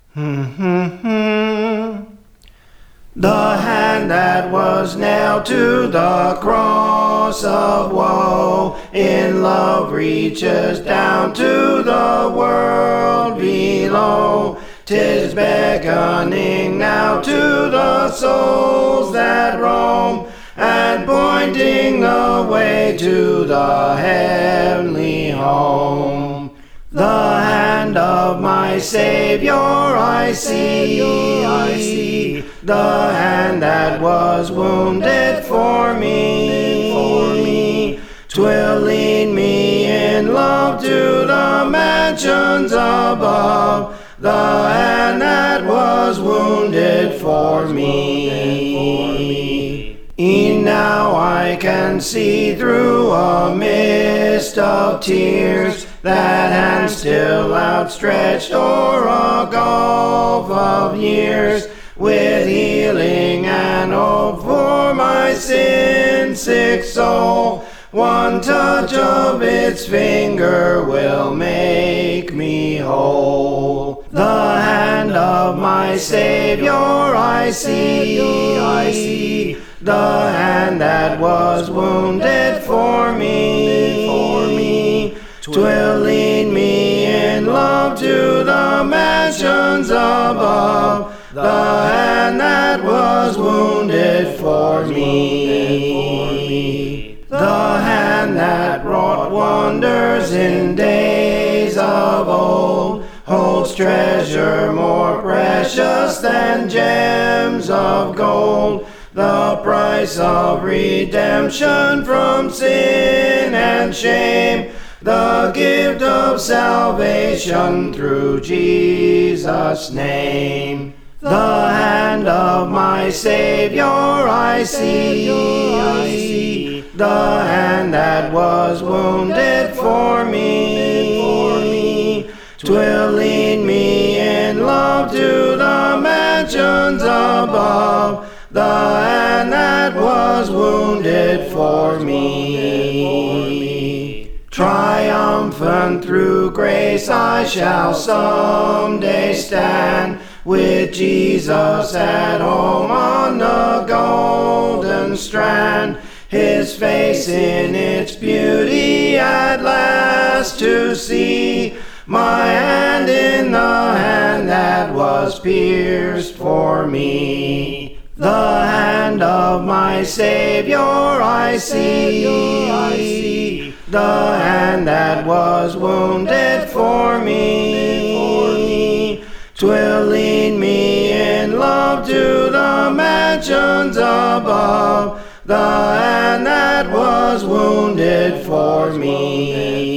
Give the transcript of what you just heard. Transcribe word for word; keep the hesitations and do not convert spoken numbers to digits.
The hand that was nailed to the cross of woe in love reaches down to the world below. 'Tis beckoning now to the souls that roam, and pointing the way to the heavenly home. The hand of my Savior I see, I see, the hand that was wounded for me, for me. 'Twill lead me in love to the mansions above, the hand that was wounded for me. E'en now I can see through a mist of tears that hand still outstretched o'er a gulf of years, with healing and hope for my sin-sick soul. One touch of its finger will make me whole. The hand of my Savior I see, I see, the hand that was wounded for me, for me. 'Twill lead me in love to the mansions above, the hand that was wounded for me. The hand that wrought wonders in days of old holds treasure more precious than gems of gold, the price of redemption from sin and shame, the gift of salvation through Jesus' name. The hand of my Savior I see, I see, the hand that was wounded for me, for me. 'Twill lead me in love to the mansions above, the hand that was wounded for me. Triumphant through grace I shall someday stand, with Jesus at home on the golden strand, his face in its beauty at last to see, my hand in the hand that was pierced for me. The hand of my Savior I see, I see, the hand that was wounded for me, for me. 'Twill lead me in love to the mansions above, the hand that was wounded for me.